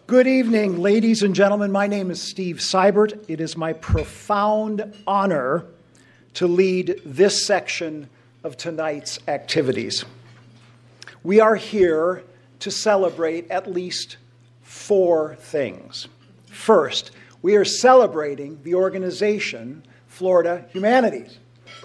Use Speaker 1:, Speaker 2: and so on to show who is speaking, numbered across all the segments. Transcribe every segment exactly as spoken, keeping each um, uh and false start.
Speaker 1: Good evening, ladies and gentlemen. My name is Steve Seibert. It is my profound honor to lead this section of tonight's activities. We are here to celebrate at least four things. First, we are celebrating the organization Florida Humanities.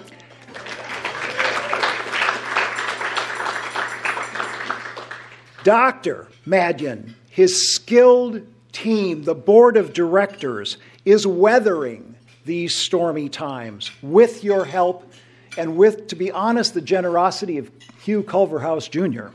Speaker 1: Doctor Madyon, his skilled team, the board of directors, is weathering these stormy times with your help and with, to be honest, the generosity of Hugh Culverhouse Junior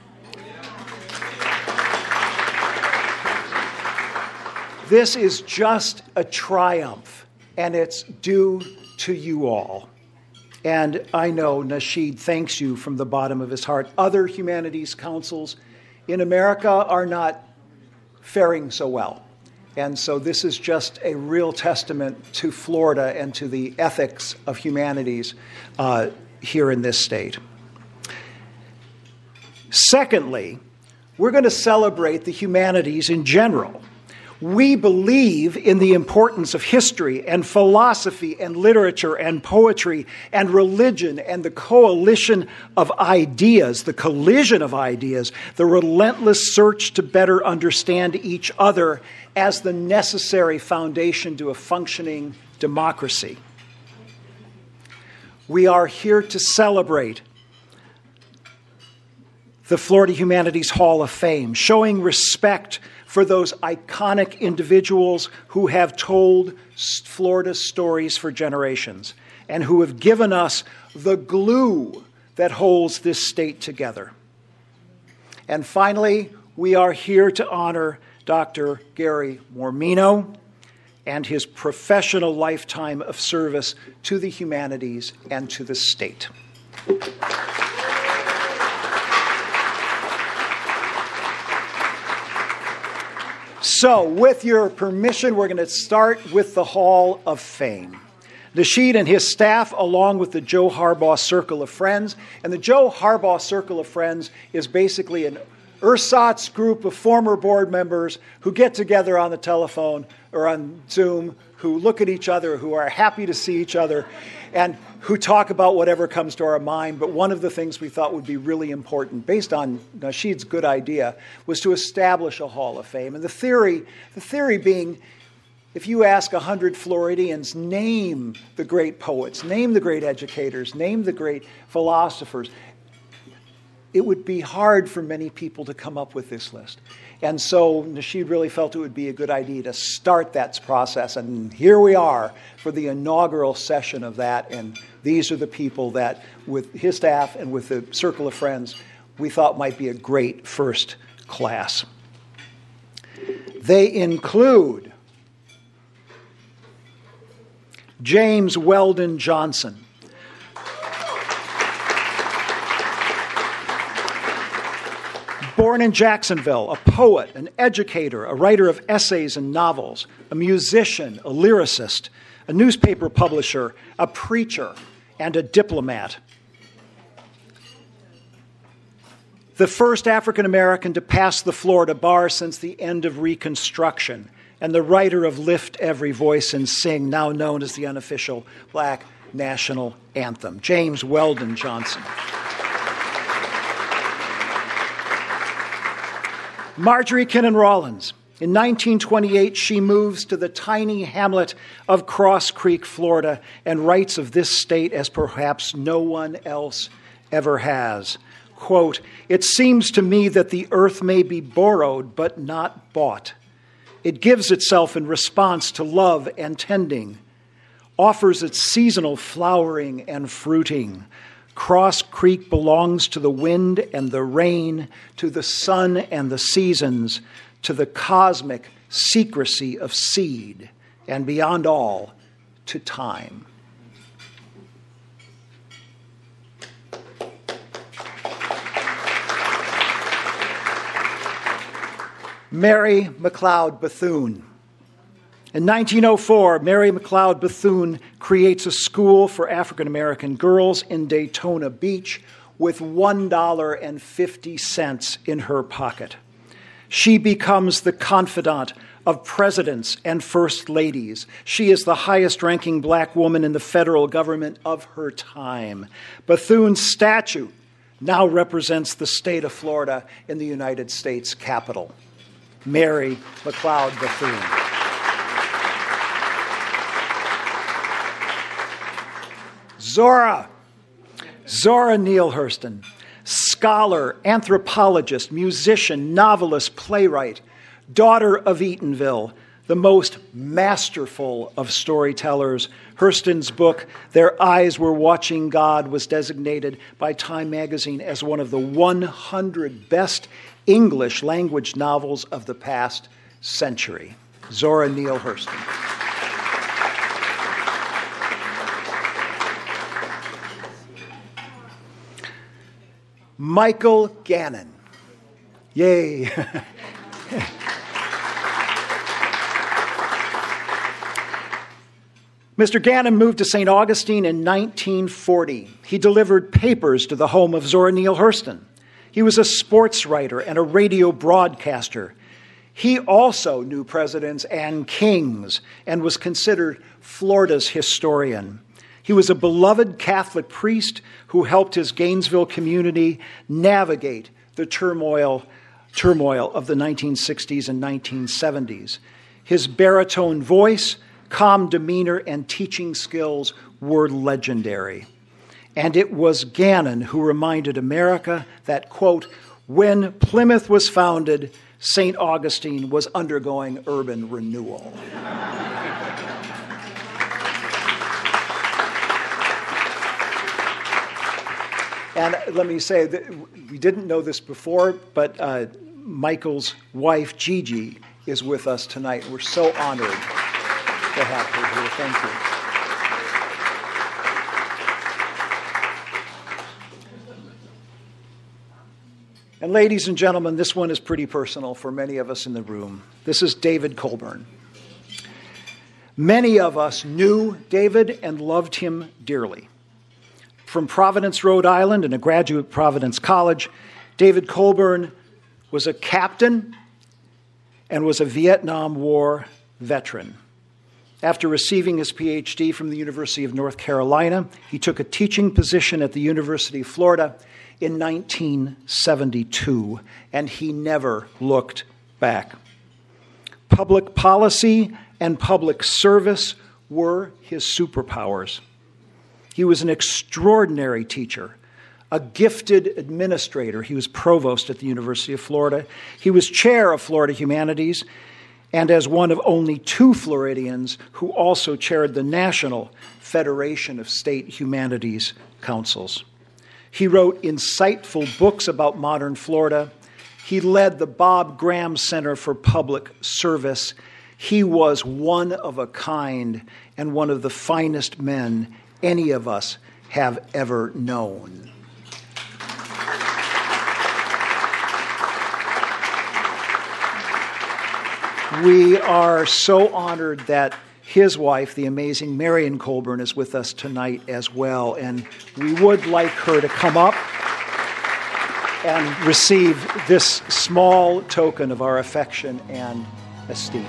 Speaker 1: This is just a triumph, and it's due to you all. And I know Nasheed thanks you from the bottom of his heart. Other humanities councils in America are not faring so well. And so this is just a real testament to Florida and to the ethics of humanities uh, here in this state. Secondly, we're going to celebrate the humanities in general. We believe in the importance of history and philosophy and literature and poetry and religion and the coalition of ideas, the collision of ideas, the relentless search to better understand each other as the necessary foundation to a functioning democracy. We are here to celebrate the Florida Humanities Hall of Fame, showing respect for those iconic individuals who have told Florida's stories for generations and who have given us the glue that holds this state together. And finally, we are here to honor Doctor Gary Mormino and his professional lifetime of service to the humanities and to the state. So, with your permission, we're going to start with the Hall of Fame. Nasheed and his staff, along with the Joe Harbaugh Circle of Friends. And the Joe Harbaugh Circle of Friends is basically an ersatz group of former board members who get together on the telephone or on Zoom, who look at each other, who are happy to see each other, and who talk about whatever comes to our mind. But one of the things we thought would be really important, based on Nasheed's good idea, was to establish a Hall of Fame. And the theory, the theory being, if you ask one hundred Floridians, name the great poets, name the great educators, name the great philosophers, it would be hard for many people to come up with this list. And so Nasheed really felt it would be a good idea to start that process. And here we are for the inaugural session of that. And these are the people that, with his staff and with the Circle of Friends, we thought might be a great first class. They include James Weldon Johnson, born in Jacksonville, a poet, an educator, a writer of essays and novels, a musician, a lyricist, a newspaper publisher, a preacher, and a diplomat. The first African American to pass the Florida bar since the end of Reconstruction, and the writer of Lift Every Voice and Sing, now known as the unofficial Black National Anthem, James Weldon Johnson. Marjorie Kinnan Rawlins. In nineteen twenty-eight, she moves to the tiny hamlet of Cross Creek, Florida, and writes of this state as perhaps no one else ever has. Quote, "It seems to me that the earth may be borrowed, but not bought. It gives itself in response to love and tending, offers its seasonal flowering and fruiting. Cross Creek belongs to the wind and the rain, to the sun and the seasons, to the cosmic secrecy of seed, and beyond all, to time." Mary McLeod Bethune. In nineteen oh four, Mary McLeod Bethune creates a school for African American girls in Daytona Beach with one dollar and fifty cents in her pocket. She becomes the confidant of presidents and first ladies. She is the highest-ranking black woman in the federal government of her time. Bethune's statue now represents the state of Florida in the United States Capitol. Mary McLeod Bethune. Zora. Zora Neale Hurston. Scholar, anthropologist, musician, novelist, playwright, daughter of Eatonville, the most masterful of storytellers. Hurston's book, Their Eyes Were Watching God, was designated by Time magazine as one of the one hundred best English language novels of the past century. Zora Neale Hurston. Michael Gannon. Yay. Mister Gannon moved to Saint Augustine in nineteen forty. He delivered papers to the home of Zora Neale Hurston. He was a sports writer and a radio broadcaster. He also knew presidents and kings and was considered Florida's historian. He was a beloved Catholic priest who helped his Gainesville community navigate the turmoil, turmoil of the nineteen sixties and nineteen seventies. His baritone voice, calm demeanor, and teaching skills were legendary. And it was Gannon who reminded America that, quote, when Plymouth was founded, Saint Augustine was undergoing urban renewal. And let me say that we didn't know this before, but uh, Michael's wife, Gigi, is with us tonight. We're so honored to have her here. Thank you. And ladies and gentlemen, this one is pretty personal for many of us in the room. This is David Colburn. Many of us knew David and loved him dearly. From Providence, Rhode Island, and a graduate of Providence College, David Colburn was a captain and was a Vietnam War veteran. After receiving his P H D from the University of North Carolina, he took a teaching position at the University of Florida in nineteen seventy-two, and he never looked back. Public policy and public service were his superpowers. He was an extraordinary teacher, a gifted administrator. He was provost at the University of Florida. He was chair of Florida Humanities, and as one of only two Floridians who also chaired the National Federation of State Humanities Councils. He wrote insightful books about modern Florida. He led the Bob Graham Center for Public Service. He was one of a kind and one of the finest men any of us have ever known. We are so honored that his wife, the amazing Marion Colburn, is with us tonight as well, and we would like her to come up and receive this small token of our affection and esteem.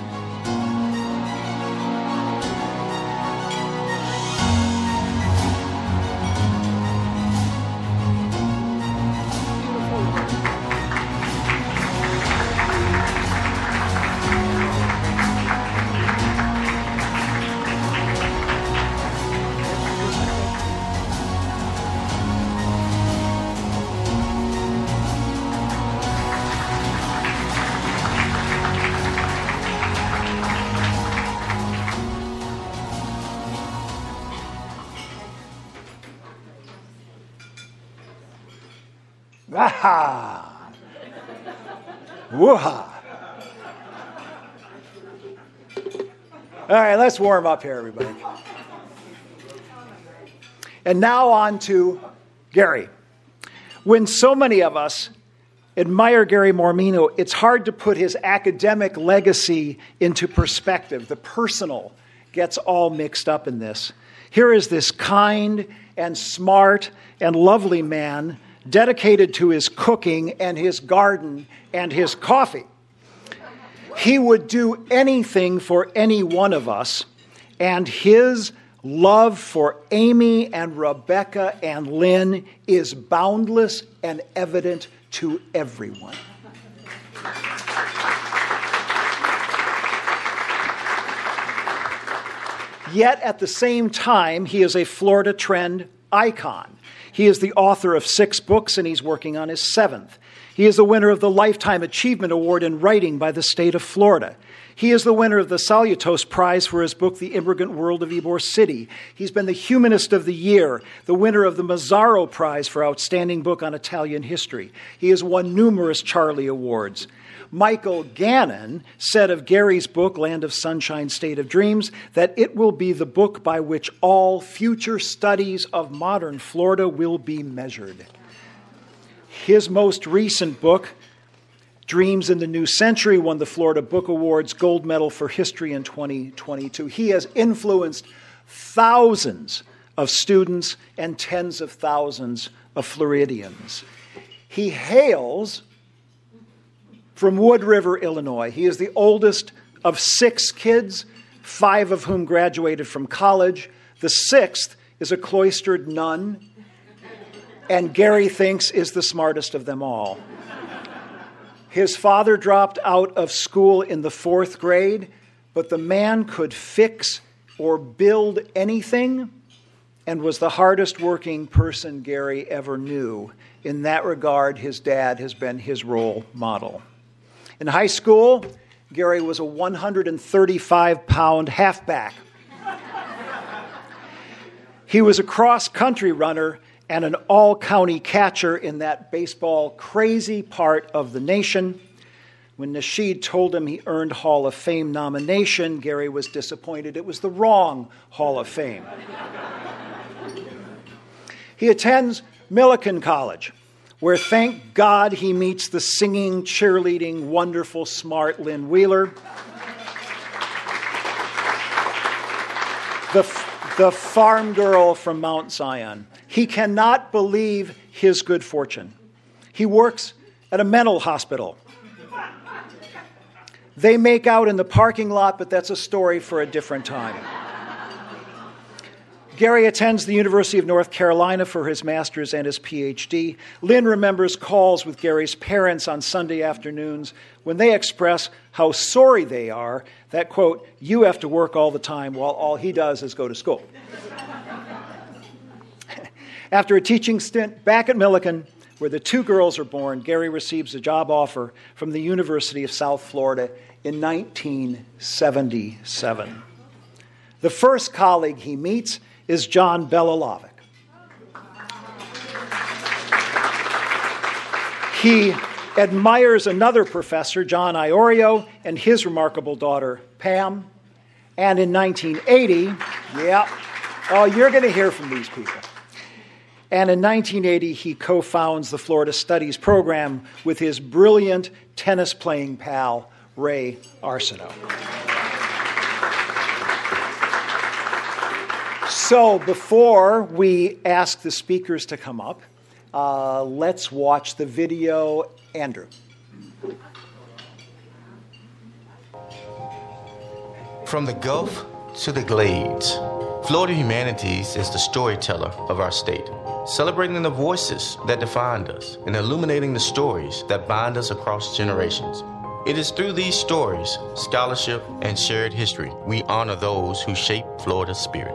Speaker 1: Aha! Woo-ha! All right, let's warm up here, everybody. And now on to Gary. When so many of us admire Gary Mormino, it's hard to put his academic legacy into perspective. The personal gets all mixed up in this. Here is this kind and smart and lovely man dedicated to his cooking and his garden and his coffee. He would do anything for any one of us, and his love for Amy and Rebecca and Lynn is boundless and evident to everyone. Yet at the same time, he is a Florida Trend icon. He is the author of six books, and he's working on his seventh. He is the winner of the Lifetime Achievement Award in Writing by the state of Florida. He is the winner of the Salutos Prize for his book, The Immigrant World of Ybor City. He's been the Humanist of the Year, the winner of the Mazzaro Prize for Outstanding Book on Italian History. He has won numerous Charlie Awards. Michael Gannon said of Gary's book, Land of Sunshine, State of Dreams, that it will be the book by which all future studies of modern Florida will be measured. His most recent book, Dreams in the New Century, won the Florida Book Awards Gold Medal for History in twenty twenty-two. He has influenced thousands of students and tens of thousands of Floridians. He hails from Wood River, Illinois. He is the oldest of six kids, five of whom graduated from college. The sixth is a cloistered nun, and Gary thinks is the smartest of them all. His father dropped out of school in the fourth grade, but the man could fix or build anything and was the hardest working person Gary ever knew. In that regard, his dad has been his role model. In high school, Gary was a one hundred thirty-five pound halfback. He was a cross-country runner and an all-county catcher in that baseball crazy part of the nation. When Nasheed told him he earned Hall of Fame nomination, Gary was disappointed. It was the wrong Hall of Fame. He attends Millikan College, where thank God he meets the singing, cheerleading, wonderful, smart Lynn Wheeler. The, the farm girl from Mount Zion. He cannot believe his good fortune. He works at a mental hospital. They make out in the parking lot, but that's a story for a different time. Gary attends the University of North Carolina for his master's and his P H D. Lynn remembers calls with Gary's parents on Sunday afternoons when they express how sorry they are that, quote, you have to work all the time while all he does is go to school. After a teaching stint back at Millikan, where the two girls are born, Gary receives a job offer from the University of South Florida in nineteen seventy-seven. The first colleague he meets is John Belalovic. He admires another professor, John Iorio, and his remarkable daughter, Pam. And in nineteen eighty, yeah, oh, you're going to hear from these people. And in nineteen eighty, he co-founds the Florida Studies program with his brilliant tennis-playing pal, Ray Arsenault. So before we ask the speakers to come up, uh, let's watch the video. Andrew.
Speaker 2: From the Gulf to the Glades, Florida Humanities is the storyteller of our state, celebrating the voices that defined us and illuminating the stories that bind us across generations. It is through these stories, scholarship, and shared history we honor those who shape Florida's spirit.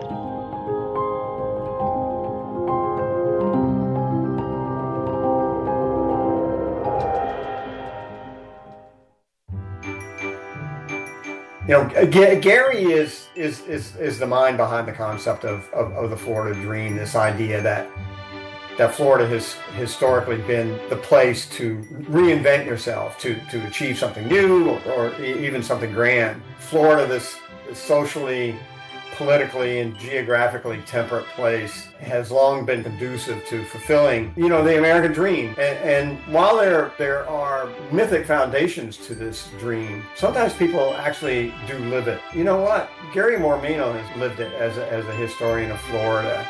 Speaker 3: You know, G- Gary is, is is is the mind behind the concept of, of, of the Florida Dream, this idea that that Florida has historically been the place to reinvent yourself, to, to achieve something new or, or even something grand. Florida, this, this socially, politically, and geographically temperate place, has long been conducive to fulfilling, you know, the American dream. And, and while there there are mythic foundations to this dream, sometimes people actually do live it. You know what? Gary Mormino has lived it as a, as a historian of Florida.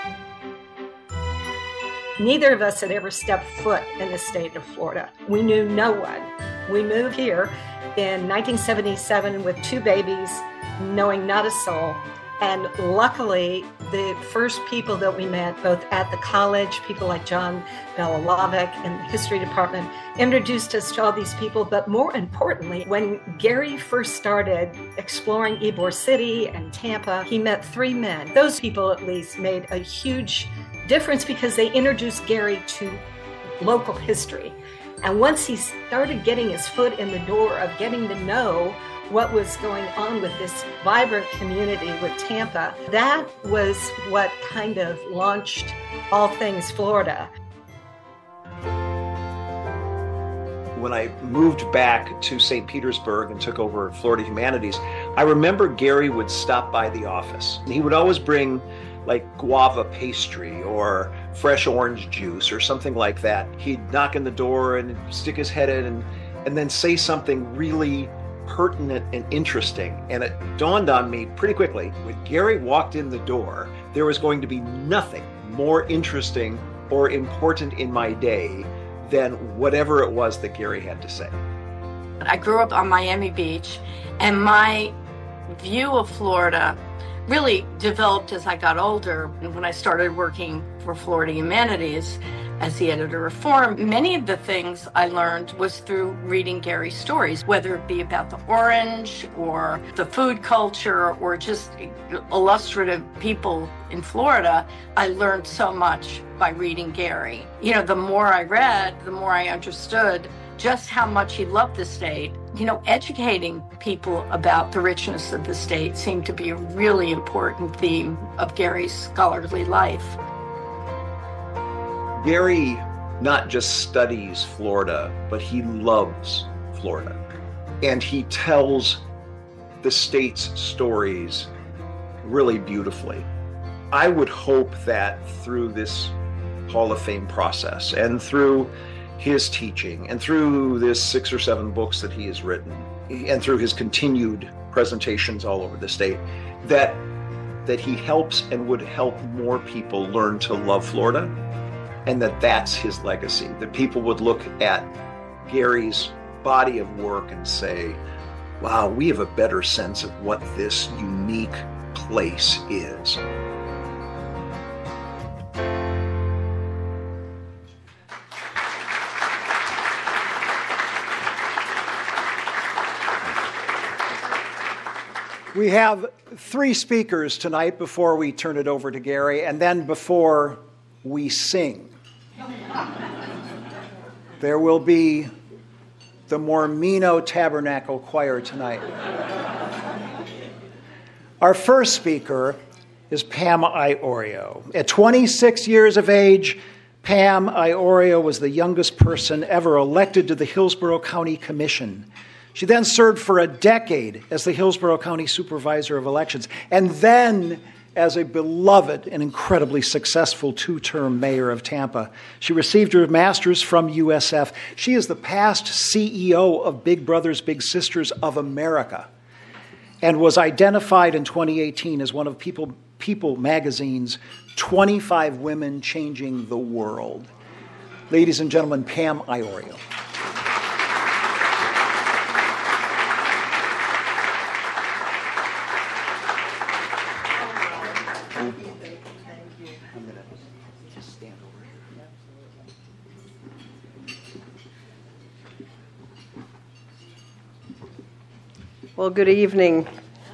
Speaker 4: Neither of us had ever stepped foot in the state of Florida. We knew no one. We moved here in nineteen seventy-seven with two babies, knowing not a soul. And luckily, the first people that we met, both at the college, people like John Belilovic in the history department, introduced us to all these people. But more importantly, when Gary first started exploring Ybor City and Tampa, he met three men. Those people, at least, made a huge difference because they introduced Gary to local history. And once he started getting his foot in the door of getting to know what was going on with this vibrant community with Tampa, that was what kind of launched all things Florida.
Speaker 5: When I moved back to Saint Petersburg and took over Florida Humanities, I remember Gary would stop by the office. He would always bring like guava pastry or fresh orange juice or something like that. He'd knock on the door and stick his head in and, and then say something really pertinent and interesting. And it dawned on me pretty quickly, when Gary walked in the door, there was going to be nothing more interesting or important in my day than whatever it was that Gary had to say.
Speaker 6: I grew up on Miami Beach, and my view of Florida really developed as I got older. And when I started working for Florida Humanities as the editor of Forum, many of the things I learned was through reading Gary's stories, whether it be about the orange or the food culture or just illustrative people in Florida. I learned so much by reading Gary. You know, the more I read, the more I understood just how much he loved the state. You know, educating people about the richness of the state seemed to be a really important theme of Gary's scholarly life.
Speaker 5: Gary not just studies Florida, but he loves Florida. And he tells the state's stories really beautifully. I would hope that through this Hall of Fame process and through his teaching and through this six or seven books that he has written and through his continued presentations all over the state, that that he helps and would help more people learn to love Florida, and that that's his legacy, that people would look at Gary's body of work and say, wow, we have a better sense of what this unique place is.
Speaker 1: We have three speakers tonight before we turn it over to Gary, and then before we sing. There will be the Mormino Tabernacle Choir tonight. Our first speaker is Pam Iorio. At twenty-six years of age, Pam Iorio was the youngest person ever elected to the Hillsborough County Commission. She then served for a decade as the Hillsborough County Supervisor of Elections, and then as a beloved and incredibly successful two-term mayor of Tampa. She received her master's from U S F. She is the past C E O of Big Brothers Big Sisters of America and was identified in twenty eighteen as one of People, People magazine's twenty-five Women Changing the World. Ladies and gentlemen, Pam Iorio.
Speaker 7: Well, good evening.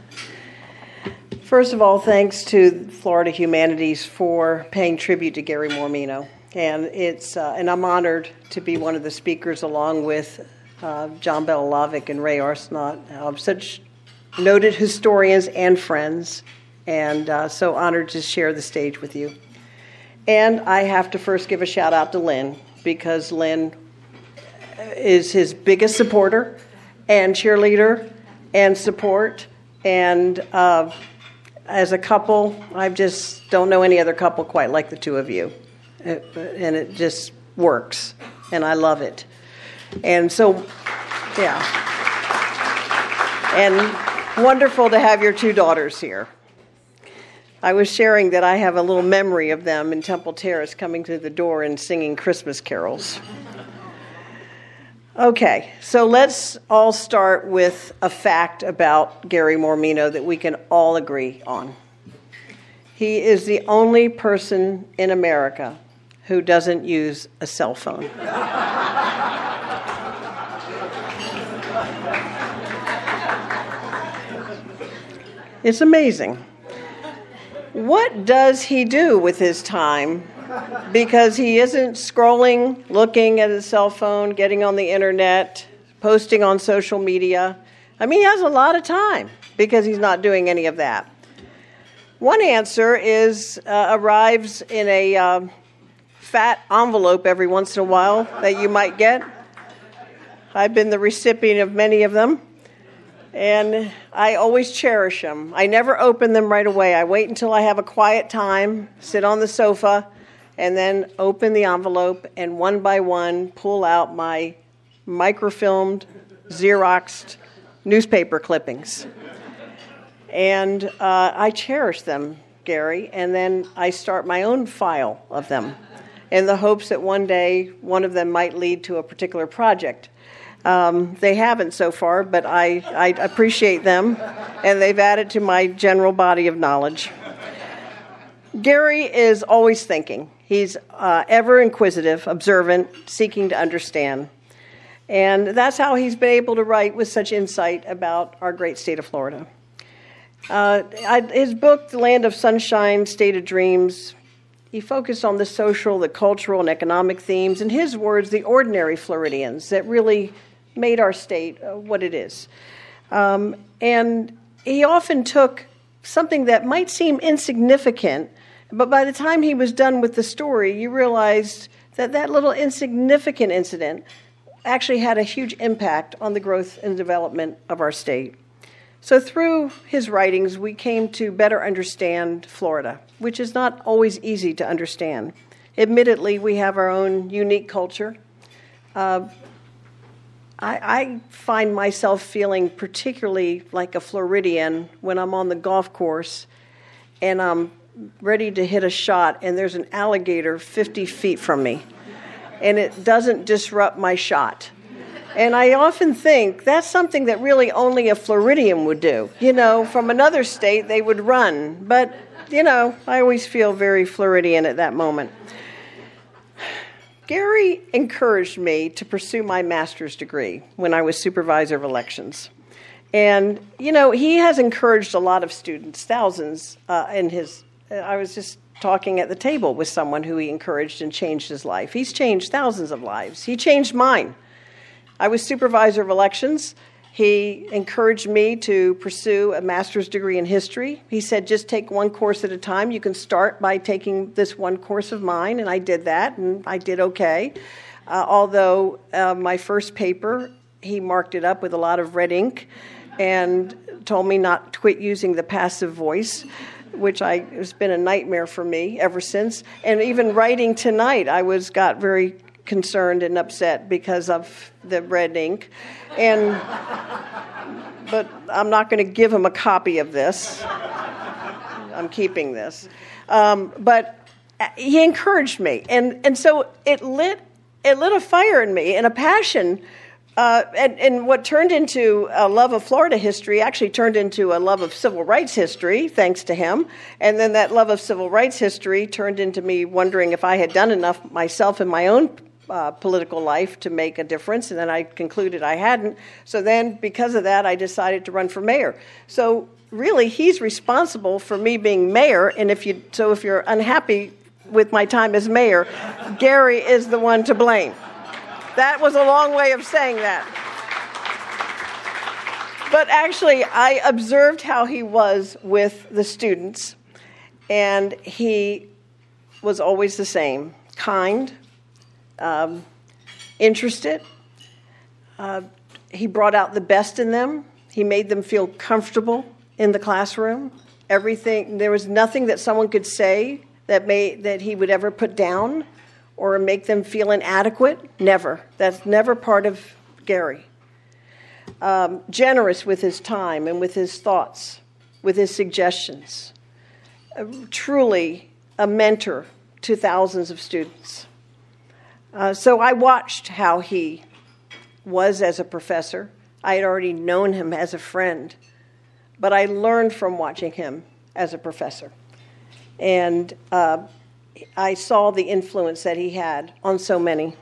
Speaker 7: First of all, thanks to Florida Humanities for paying tribute to Gary Mormino. And it's uh, and I'm honored to be one of the speakers along with uh, John Belilovic and Ray Arsenault, uh, such noted historians and friends, and uh, so honored to share the stage with you. And I have to first give a shout out to Lynn, because Lynn is his biggest supporter and cheerleader and support, and uh, as a couple, I just don't know any other couple quite like the two of you, it, and it just works, and I love it. And so, yeah, and wonderful to have your two daughters here. I was sharing that I have a little memory of them in Temple Terrace coming to the door and singing Christmas carols. Okay, so let's all start with a fact about Gary Mormino that we can all agree on. He is the only person in America who doesn't use a cell phone. It's amazing. What does he do with his time? Because he isn't scrolling, looking at his cell phone, getting on the internet, posting on social media. I mean, he has a lot of time because he's not doing any of that. One answer is uh, arrives in a uh, fat envelope every once in a while that you might get. I've been the recipient of many of them. And I always cherish them. I never open them right away. I wait until I have a quiet time, sit on the sofa, and then open the envelope and one by one pull out my microfilmed, Xeroxed newspaper clippings. And uh, I cherish them, Gary, and then I start my own file of them in the hopes that one day one of them might lead to a particular project. Um, they haven't so far, but I, I appreciate them, and they've added to my general body of knowledge. Gary is always thinking. He's uh, ever inquisitive, observant, seeking to understand. And that's how he's been able to write with such insight about our great state of Florida. Uh, I, his book, The Land of Sunshine, State of Dreams, he focused on the social, the cultural, and economic themes. In his words, the ordinary Floridians that really made our state uh, what it is. Um, and he often took something that might seem insignificant, but by the time he was done with the story, you realized that that little insignificant incident actually had a huge impact on the growth and development of our state. So through his writings, we came to better understand Florida, which is not always easy to understand. Admittedly, we have our own unique culture. Uh, I, I find myself feeling particularly like a Floridian when I'm on the golf course and I'm ready to hit a shot and there's an alligator fifty feet from me and it doesn't disrupt my shot. And I often think that's something that really only a Floridian would do. You know, from another state, they would run. But, you know, I always feel very Floridian at that moment. Gary encouraged me to pursue my master's degree when I was supervisor of elections. And, you know, he has encouraged a lot of students, thousands, uh, in his, I was just talking at the table with someone who he encouraged and changed his life. He's changed thousands of lives. He changed mine. I was supervisor of elections. He encouraged me to pursue a master's degree in history. He said, just take one course at a time. You can start by taking this one course of mine, and I did that, and I did okay. Uh, although uh, my first paper, he marked it up with a lot of red ink and told me not to quit using the passive voice, which I, has been a nightmare for me ever since. And even writing tonight, I was got very concerned and upset because of the red ink. And but I'm not going to give him a copy of this. I'm keeping this. Um, but he encouraged me, and and so it lit it lit a fire in me and a passion. Uh, and, and what turned into a love of Florida history actually turned into a love of civil rights history, thanks to him. And then that love of civil rights history turned into me wondering if I had done enough myself in my own uh, political life to make a difference. And then I concluded I hadn't. So then, because of that, I decided to run for mayor. So really, he's responsible for me being mayor. And if you so if you're unhappy with my time as mayor, Gary is the one to blame. That was a long way of saying that. But actually, I observed how he was with the students, and he was always the same, kind, um, interested. Uh, he brought out the best in them. He made them feel comfortable in the classroom. Everything, there was nothing that someone could say that made that he would ever put down or make them feel inadequate. Never. That's never part of Gary. Um, generous with his time and with his thoughts, with his suggestions. Uh, truly a mentor to thousands of students. Uh, so I watched how he was as a professor. I had already known him as a friend, but I learned from watching him as a professor. And uh, I saw the influence that he had on so many.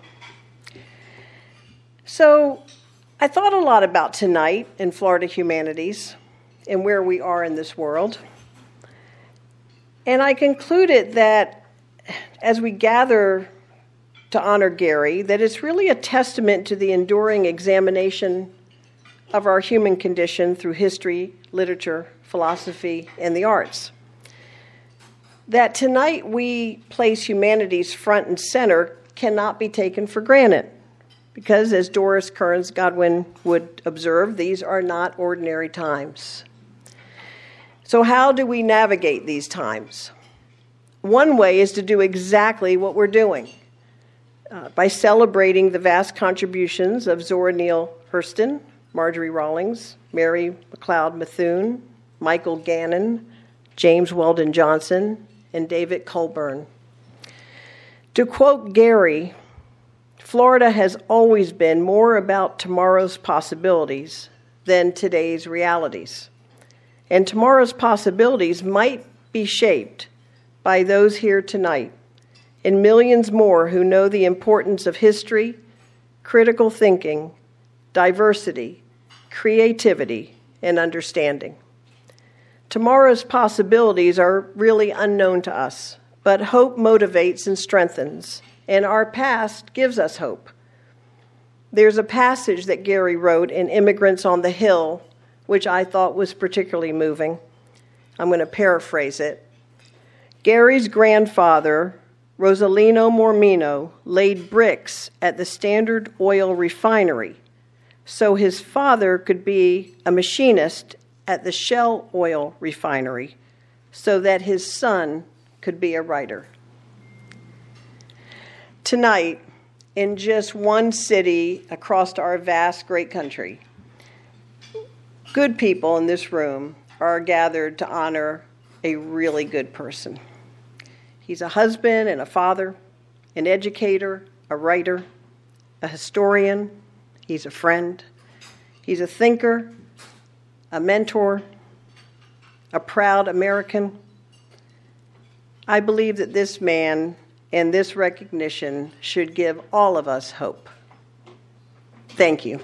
Speaker 7: So I thought a lot about tonight in Florida Humanities and where we are in this world. And I concluded that as we gather to honor Gary, that it's really a testament to the enduring examination of our human condition through history, literature, philosophy, and the arts. That tonight we place humanities front and center cannot be taken for granted, because as Doris Kearns Godwin would observe, these are not ordinary times. So how do we navigate these times? One way is to do exactly what we're doing, uh, by celebrating the vast contributions of Zora Neale Hurston, Marjorie Rawlings, Mary McLeod Bethune, Michael Gannon, James Weldon Johnson, and David Colburn. To quote Gary, Florida has always been more about tomorrow's possibilities than today's realities. And tomorrow's possibilities might be shaped by those here tonight and millions more who know the importance of history, critical thinking, diversity, creativity, and understanding. Tomorrow's possibilities are really unknown to us, but hope motivates and strengthens, and our past gives us hope. There's a passage that Gary wrote in Immigrants on the Hill, which I thought was particularly moving. I'm going to paraphrase it. Gary's grandfather, Rosalino Mormino, laid bricks at the Standard Oil refinery so his father could be a machinist at the Shell Oil refinery so that his son could be a writer. Tonight, in just one city across our vast, great country, good people in this room are gathered to honor a really good person. He's a husband and a father, an educator, a writer, a historian. He's a friend. He's a thinker, a mentor, a proud American. I believe that this man and this recognition should give all of us hope. Thank you.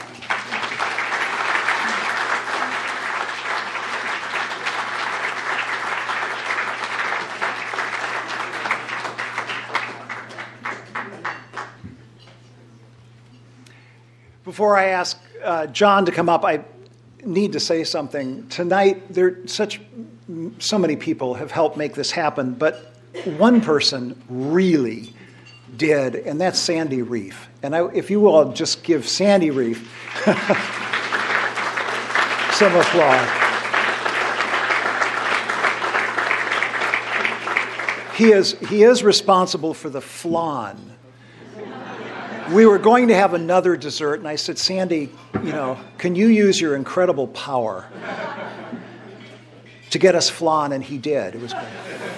Speaker 1: Before I ask uh, John to come up, I need to say something. Tonight, there such so many people have helped make this happen, but one person really did, and that's Sandy Reef. And I, if you all just give Sandy Reef some applause. He is, he is responsible for the flan. We were going to have another dessert, and I said, Sandy, you know, can you use your incredible power to get us flan? And he did. It was great.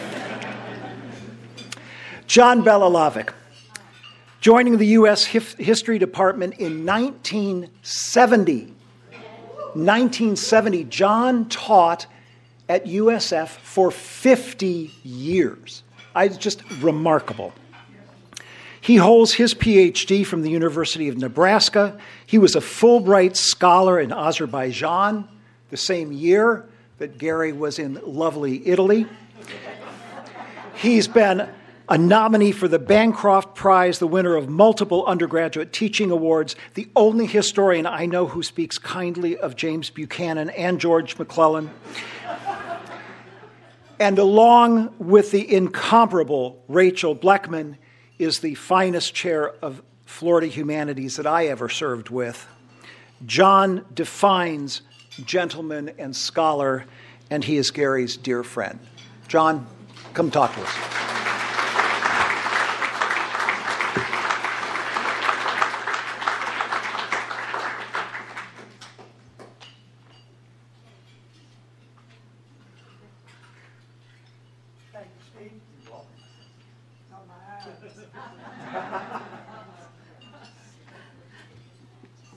Speaker 1: John Belilovic, joining the U S Hif- History Department in nineteen seventy. nineteen seventy, John taught at U S F for fifty years. I, it's just remarkable. He holds his P H D from the University of Nebraska. He was a Fulbright scholar in Azerbaijan the same year that Gary was in lovely Italy. He's been a nominee for the Bancroft Prize, the winner of multiple undergraduate teaching awards, the only historian I know who speaks kindly of James Buchanan and George McClellan. And along with the incomparable Rachel Bleckman, is the finest chair of Florida Humanities that I ever served with. John defines gentleman and scholar, and he is Gary's dear friend. John, come talk to us.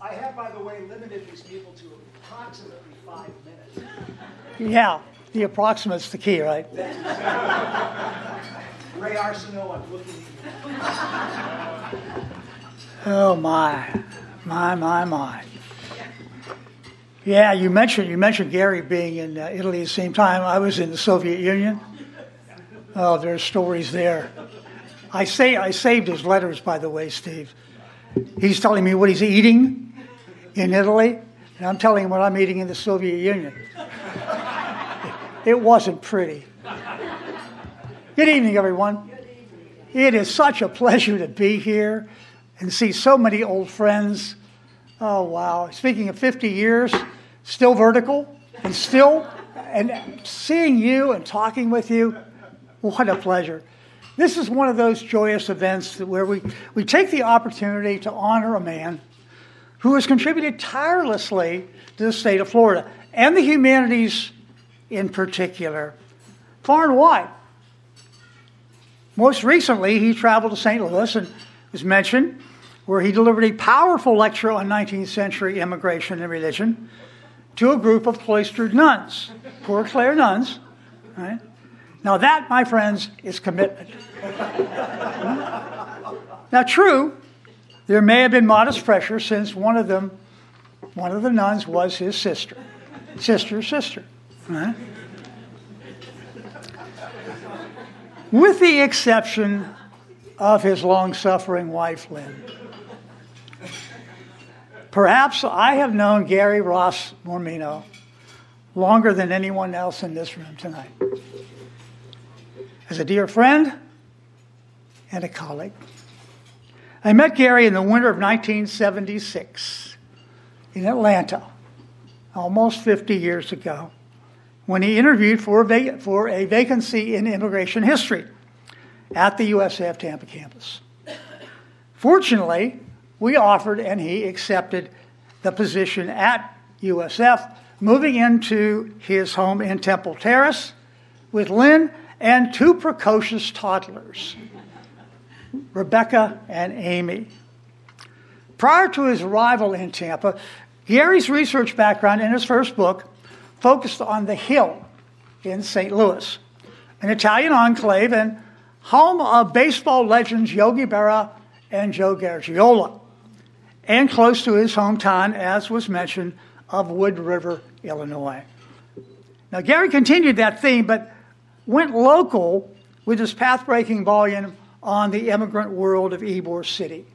Speaker 1: I have, by the way, limited these people to approximately five minutes.
Speaker 8: Yeah, the approximate's the key, right?
Speaker 1: Ray Arsenault, I'm looking at you.
Speaker 8: Oh my, my, my, my. Yeah, you mentioned you mentioned Gary being in uh, Italy at the same time. I was in the Soviet Union. Oh, there's stories there. I say I saved his letters, by the way, Steve. He's telling me what he's eating in Italy, and I'm telling him what I'm eating in the Soviet Union. It wasn't pretty. Good evening, everyone. It is such a pleasure to be here and see so many old friends. Oh, wow. Speaking of fifty years, still vertical, and still, and seeing you and talking with you, what a pleasure. This is one of those joyous events where we, we take the opportunity to honor a man who has contributed tirelessly to the state of Florida, and the humanities in particular, far and wide. Most recently, he traveled to Saint Louis and was mentioned, where he delivered a powerful lecture on nineteenth century immigration and religion to a group of cloistered nuns, Poor Clare nuns. Right? Now that, my friends, is commitment. Now, true, there may have been modest pressure since one of them, one of the nuns was his sister, sister, sister. Right? With the exception of his long-suffering wife, Lynn. Perhaps I have known Gary Ross Mormino longer than anyone else in this room tonight. As a dear friend and a colleague. I met Gary in the winter of nineteen seventy-six in Atlanta, almost fifty years ago, when he interviewed for a, vac- for a vacancy in immigration history at the U S F Tampa campus. Fortunately, we offered and he accepted the position at U S F, moving into his home in Temple Terrace with Lynn and two precocious toddlers, Rebecca and Amy. Prior to his arrival in Tampa, Gary's research background in his first book focused on the Hill in Saint Louis, an Italian enclave and home of baseball legends Yogi Berra and Joe Garagiola, and close to his hometown, as was mentioned, of Wood River, Illinois. Now, Gary continued that theme, but went local with his path-breaking volume on the immigrant world of Ybor City.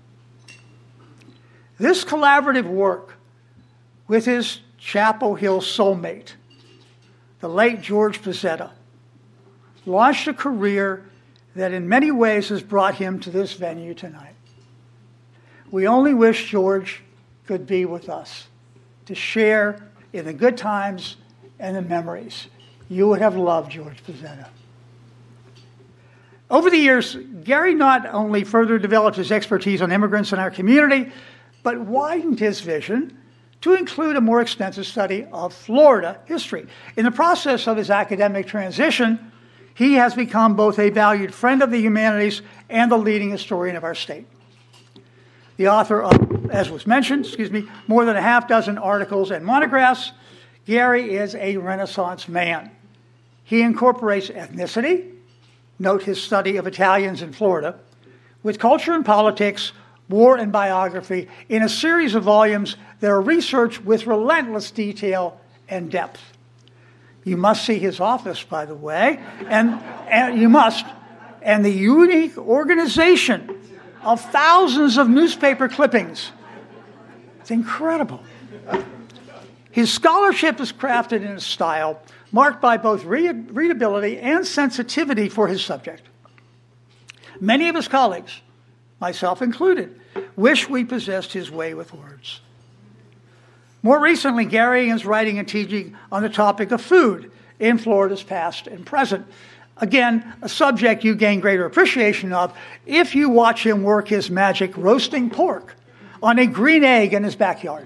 Speaker 8: This collaborative work with his Chapel Hill soulmate, the late George Pizzetta, launched a career that in many ways has brought him to this venue tonight. We only wish George could be with us to share in the good times and the memories. You would have loved George Pizzetta. Over the years, Gary not only further developed his expertise on immigrants in our community, but widened his vision to include a more extensive study of Florida history. In the process of his academic transition, he has become both a valued friend of the humanities and the leading historian of our state. The author of, as was mentioned, excuse me, more than a half dozen articles and monographs, Gary is a Renaissance man. He incorporates ethnicity, note his study of Italians in Florida, with culture and politics, war and biography, in a series of volumes that are researched with relentless detail and depth. You must see his office, by the way, and, and you must, and the unique organization of thousands of newspaper clippings. It's incredible. His scholarship is crafted in a style marked by both read- readability and sensitivity for his subject. Many of his colleagues, myself included, wish we possessed his way with words. More recently, Gary is writing and teaching on the topic of food in Florida's past and present. Again, a subject you gain greater appreciation of if you watch him work his magic roasting pork on a green egg in his backyard.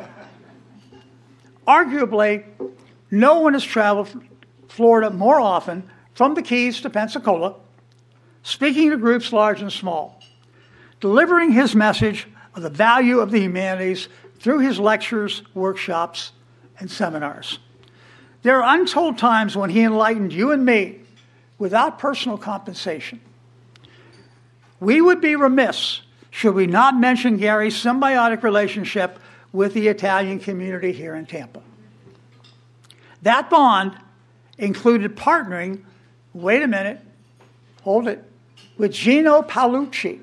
Speaker 8: Arguably, no one has traveled Florida more often from the Keys to Pensacola, speaking to groups large and small, delivering his message of the value of the humanities through his lectures, workshops, and seminars. There are untold times when he enlightened you and me without personal compensation. We would be remiss should we not mention Gary's symbiotic relationship with the Italian community here in Tampa. That bond included partnering, wait a minute, hold it, with Gino Paolucci.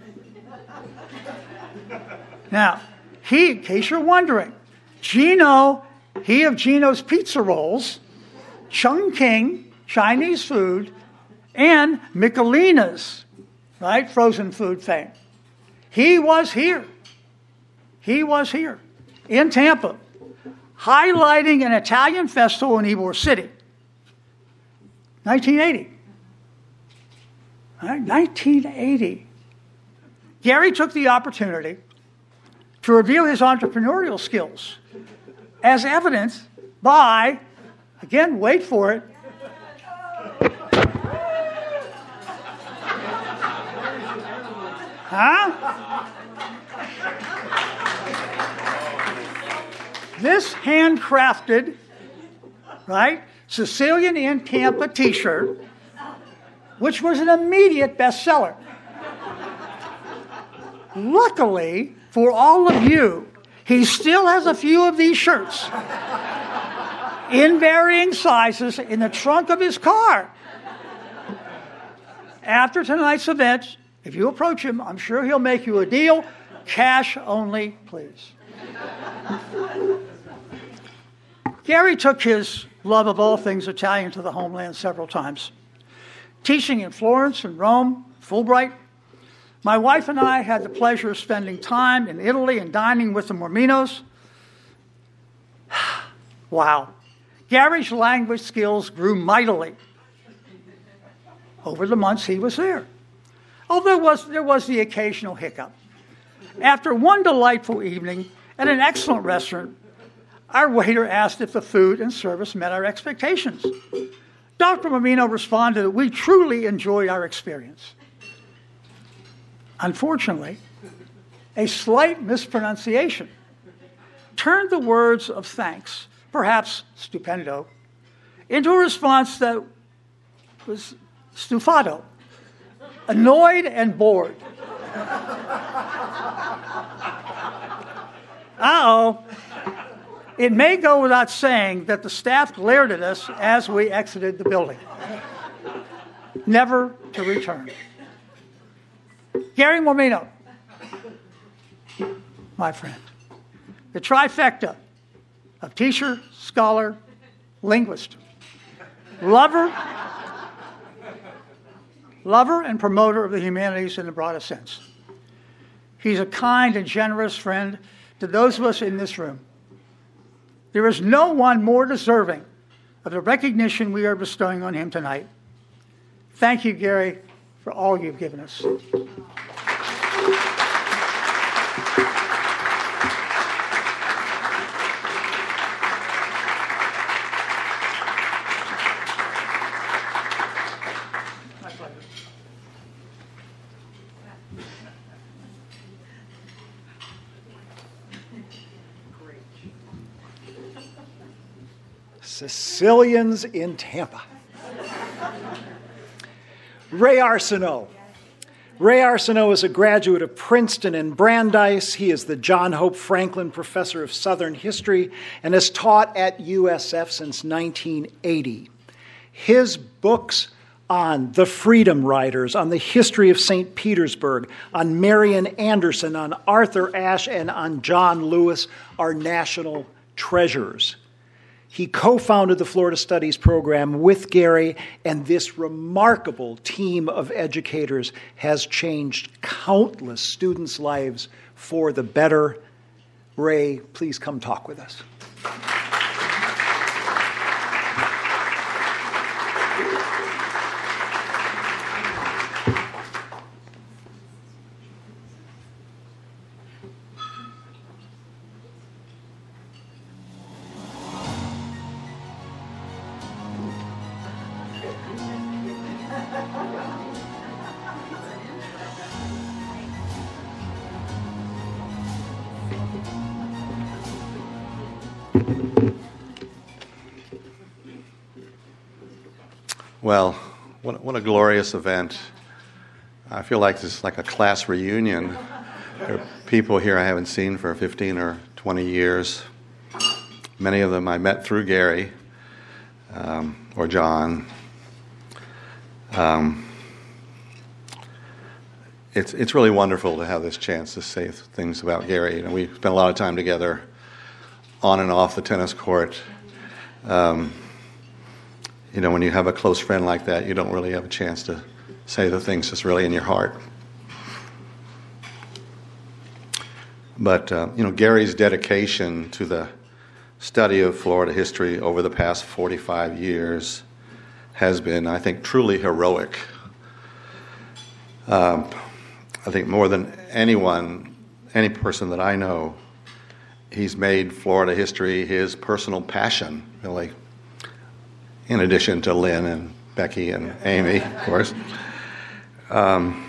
Speaker 8: Now, he, in case you're wondering, Gino, he of Gino's Pizza Rolls, Chungking, Chinese food, and Michelina's, right, frozen food fame. He was here. He was here in Tampa, highlighting an Italian festival in Ybor City, nineteen eighty. Right, nineteen eighty. Gary took the opportunity to reveal his entrepreneurial skills, as evidenced by, again, wait for it, huh? This handcrafted, right, Sicilian in Tampa t-shirt, which was an immediate bestseller. Luckily for all of you, he still has a few of these shirts in varying sizes in the trunk of his car. After tonight's event, if you approach him, I'm sure he'll make you a deal. Cash only, please. Gary took his love of all things Italian to the homeland several times. Teaching in Florence and Rome, Fulbright. My wife and I had the pleasure of spending time in Italy and dining with the Morminos. Wow. Gary's language skills grew mightily over the months he was there. Although there was, there was the occasional hiccup. After one delightful evening at an excellent restaurant, our waiter asked if the food and service met our expectations. Doctor Mormino responded that we truly enjoyed our experience. Unfortunately, a slight mispronunciation turned the words of thanks, perhaps stupendo, into a response that was stufato, annoyed and bored. Uh-oh. It may go without saying that the staff glared at us as we exited the building, never to return. Gary Mormino, my friend, the trifecta of teacher, scholar, linguist, lover, lover and promoter of the humanities in the broadest sense. He's a kind and generous friend to those of us in this room. There is no one more deserving of the recognition we are bestowing on him tonight. Thank you, Gary, for all you've given us.
Speaker 1: Sicilians in Tampa. Ray Arsenault. Ray Arsenault is a graduate of Princeton and Brandeis. He is the John Hope Franklin Professor of Southern History and has taught at U S F since nineteen eighty. His books on the Freedom Riders, on the history of Saint Petersburg, on Marian Anderson, on Arthur Ashe, and on John Lewis are national treasures. He co-founded the Florida Studies program with Gary, and this remarkable team of educators has changed countless students' lives for the better. Ray, please come talk with us.
Speaker 9: Well, what, what a glorious event. I feel like this is like a class reunion. There are people here I haven't seen for fifteen or twenty years. Many of them I met through Gary um, or John. Um, it's it's really wonderful to have this chance to say things about Gary. You know, we spent a lot of time together on and off the tennis court. Um, you know, when you have a close friend like that, you don't really have a chance to say the things that's really in your heart. But, uh, you know, Gary's dedication to the study of Florida history over the past forty-five years has been, I think, truly heroic. Um, I think more than anyone, any person that I know, he's made Florida history his personal passion, really, in addition to Lynn and Becky and Amy, of course. Um,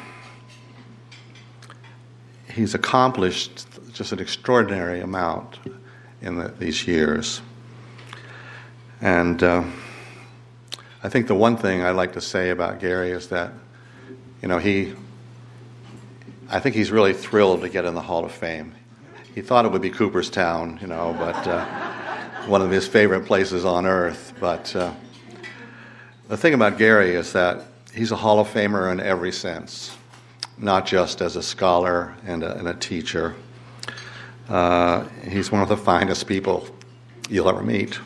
Speaker 9: he's accomplished just an extraordinary amount in the, these years. And uh, I think the one thing I like to say about Gary is that, you know, he, I think he's really thrilled to get in the Hall of Fame. He thought it would be Cooperstown, you know, but uh, one of his favorite places on earth. But uh, the thing about Gary is that he's a Hall of Famer in every sense, not just as a scholar and a, and a teacher. Uh, he's one of the finest people you'll ever meet.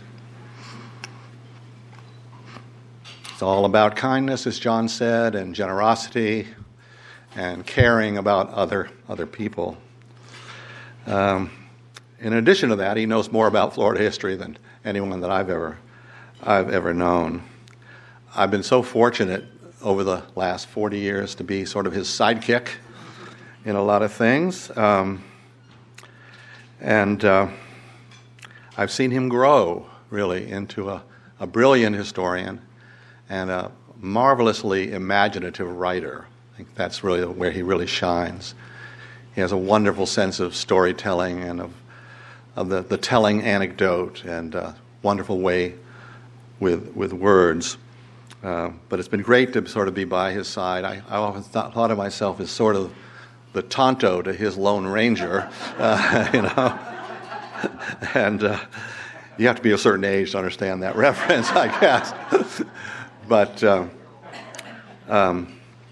Speaker 9: It's all about kindness, as John said, and generosity, and caring about other other people. Um, in addition to that, he knows more about Florida history than anyone that I've ever I've ever known. I've been so fortunate over the last forty years to be sort of his sidekick in a lot of things. Um, and uh, I've seen him grow, really, into a, a brilliant historian and a marvelously imaginative writer. I think that's really where he really shines. He has a wonderful sense of storytelling and of, of the, the telling anecdote, and a wonderful way with with words. Uh, but it's been great to sort of be by his side. I, I often thought, thought of myself as sort of the Tonto to his Lone Ranger, uh, you know. And uh, you have to be a certain age to understand that reference, I guess. But, uh, um,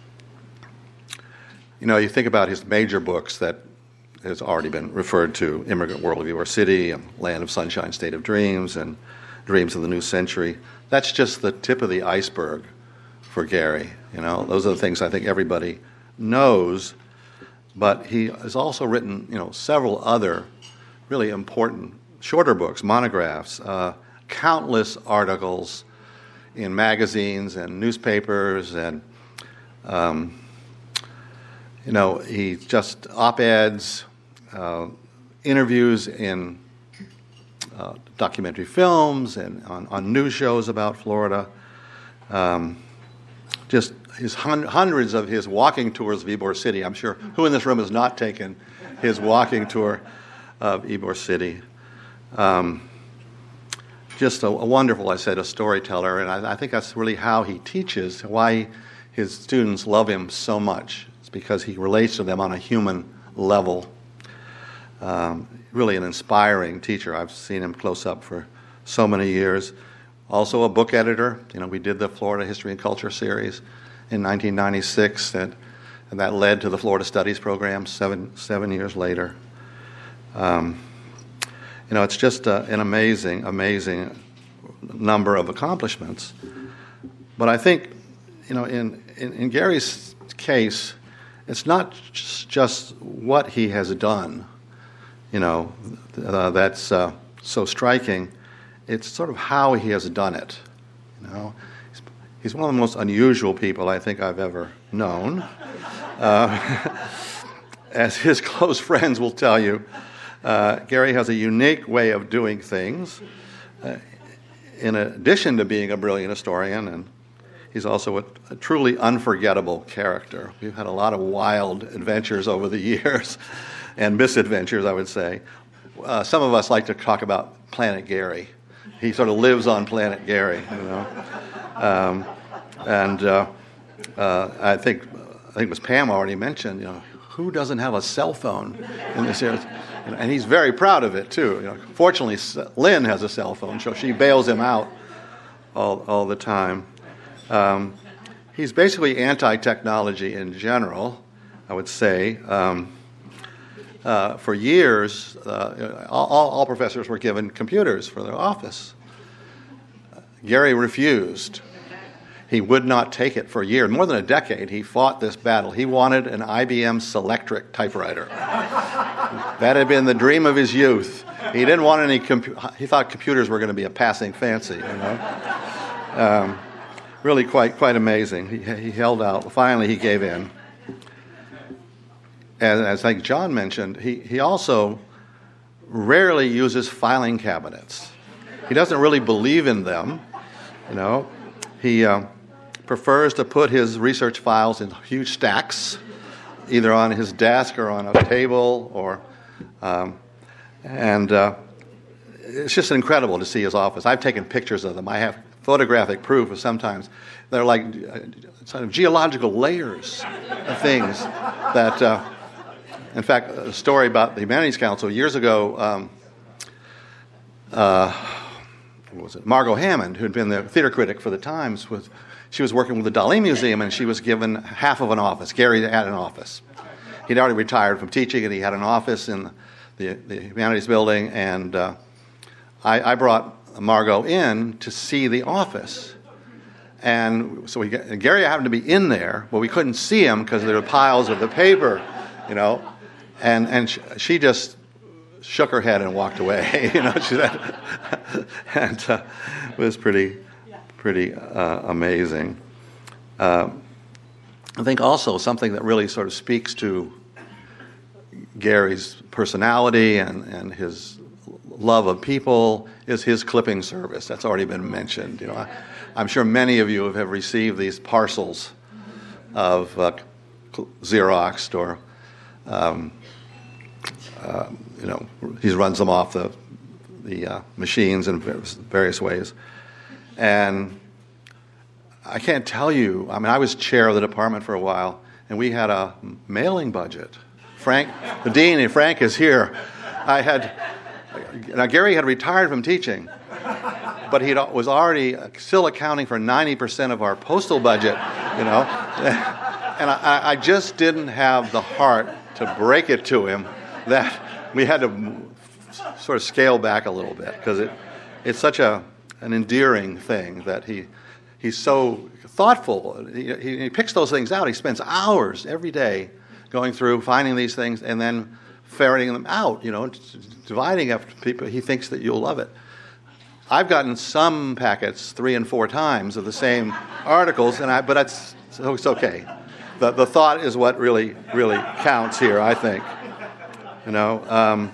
Speaker 9: you know, you think about his major books that has already been referred to, Immigrant World of Ybor City, and Land of Sunshine, State of Dreams, and Dreams of the New Century. That's just the tip of the iceberg for Gary. You know, those are the things I think everybody knows. But he has also written, you know, several other really important shorter books, monographs, uh, countless articles in magazines and newspapers, and um, you know, he just op-eds, uh, interviews in uh, documentary films and on, on news shows about Florida. Um, just his hun- hundreds of his walking tours of Ybor City. I'm sure who in this room has not taken his walking tour of Ybor City. Um, just a, a wonderful, I said, a storyteller, and I, I think that's really how he teaches, why his students love him so much. It's because he relates to them on a human level. Um, really an inspiring teacher. I've seen him close up for so many years. Also a book editor. You know, we did the Florida History and Culture series in nineteen ninety-six, that, and that led to the Florida Studies program seven seven years later. Um, you know, it's just a, an amazing, amazing number of accomplishments. But I think, you know, in, in, in Gary's case, it's not just, just what he has done, you know, uh, that's uh, so striking. It's sort of how he has done it, you know. He's, he's one of the most unusual people I think I've ever known. Uh, as his close friends will tell you, uh, Gary has a unique way of doing things. Uh, in addition to being a brilliant historian, and he's also a, a truly unforgettable character. We've had a lot of wild adventures over the years, and misadventures, I would say. Uh, some of us like to talk about Planet Gary. He sort of lives on Planet Gary, you know. Um, And uh, uh, I think I think it was Pam already mentioned, you know, who doesn't have a cell phone in this area? And he's very proud of it too. You know, fortunately, Lynn has a cell phone, so she bails him out all all the time. Um, he's basically anti-technology in general, I would say. Um, uh, for years, uh, all, all professors were given computers for their office. Uh, Gary refused. He would not take it for a year. More than a decade, he fought this battle. He wanted an I B M Selectric typewriter. That had been the dream of his youth. He didn't want any. Compu- he thought computers were going to be a passing fancy. You know, um, really quite quite amazing. He, he held out. Finally, he gave in. And as I think John mentioned, he he also rarely uses filing cabinets. He doesn't really believe in them. You know, he. Uh, prefers to put his research files in huge stacks, either on his desk or on a table, or, um, and uh, it's just incredible to see his office. I've taken pictures of them. I have photographic proof of sometimes they're like uh, sort of geological layers of things that, uh, in fact, a story about the Humanities Council years ago. Um, uh, what was it? Margot Hammond, who had been the theater critic for the Times, was. She was working with the Dali Museum, and she was given half of an office. Gary had an office. He'd already retired from teaching, and he had an office in the, the Humanities Building. And uh, I, I brought Margot in to see the office. And so we, and Gary happened to be in there, but we couldn't see him because there were piles of the paper, you know. And and she, she just shook her head and walked away, you know. She said, and uh, it was pretty. Pretty uh, amazing. Uh, I think also something that really sort of speaks to Gary's personality and, and his love of people is his clipping service. That's already been mentioned. You know, I, I'm sure many of you have, have received these parcels of uh, Xeroxed or, um, uh, you know, he runs them off the the uh, machines in various ways. And I can't tell you, I mean, I was chair of the department for a while, and we had a mailing budget. Frank, the dean, and Frank is here. I had, now Gary had retired from teaching, but he was already still accounting for ninety percent of our postal budget, you know. And I, I just didn't have the heart to break it to him that we had to sort of scale back a little bit, because it, it's such a an endearing thing that he he's so thoughtful. He, he, he picks those things out. He spends hours every day going through, finding these things, and then ferreting them out, you know, dividing up people. He thinks that you'll love it. I've gotten some packets three and four times of the same articles, and I, but it's, it's okay. The, the thought is what really, really counts here, I think. You know, um,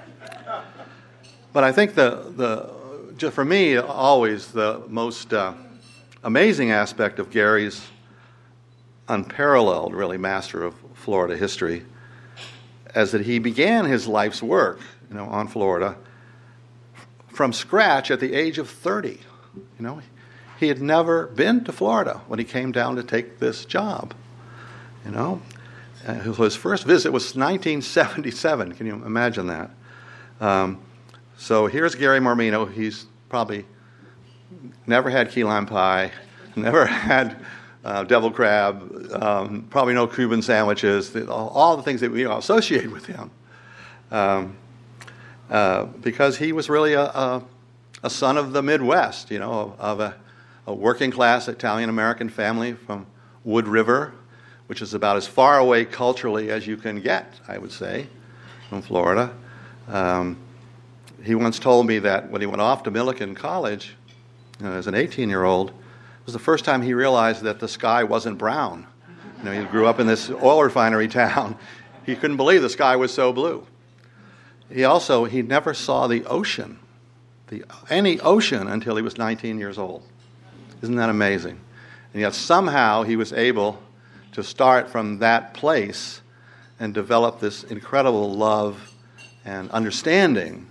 Speaker 9: but I think the the just for me, always the most uh, amazing aspect of Gary's unparalleled, really, master of Florida history, is that he began his life's work, you know, on Florida from scratch at the age of thirty. You know, he had never been to Florida when he came down to take this job. You know, uh, his first visit was nineteen seventy-seven. Can you imagine that? Um, So here's Gary Mormino. He's probably never had key lime pie, never had uh, devil crab, um, probably no Cuban sandwiches, all, all the things that we you know, associate with him. Um, uh, because he was really a, a, a son of the Midwest, you know, of a, a working class Italian-American family from Wood River, which is about as far away culturally as you can get, I would say, from Florida. Um, He once told me that when he went off to Millikan College, you know, as an eighteen-year-old, it was the first time he realized that the sky wasn't brown. You know, he grew up in this oil refinery town. He couldn't believe the sky was so blue. He also, he never saw the ocean, the any ocean, until he was nineteen years old. Isn't that amazing? And yet somehow he was able to start from that place and develop this incredible love and understanding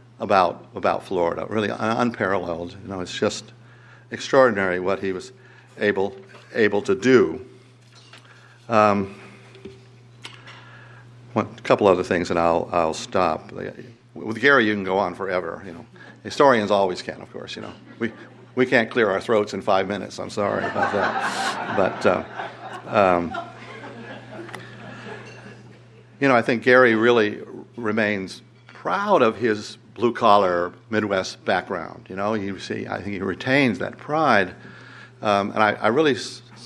Speaker 9: about about Florida, really unparalleled. You know, it's just extraordinary what he was. able able to do. Um, one, a couple other things, and I'll I'll stop. With Gary, you can go on forever. You know, historians always can, of course. You know, we we can't clear our throats in five minutes. I'm sorry about that, but. Uh, um, You know, I think Gary really remains proud of his blue-collar Midwest background. You know, you see, I think he retains that pride. Um, and I, I really,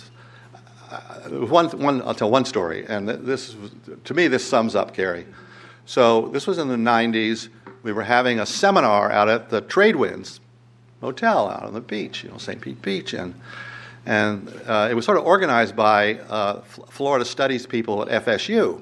Speaker 9: uh, one, one, I'll tell one story, and this, to me, this sums up Gary. So this was in the nineties. We were having a seminar out at the Tradewinds Hotel out on the beach, you know, Saint Pete Beach, and and uh, it was sort of organized by uh, Florida Studies people at F S U.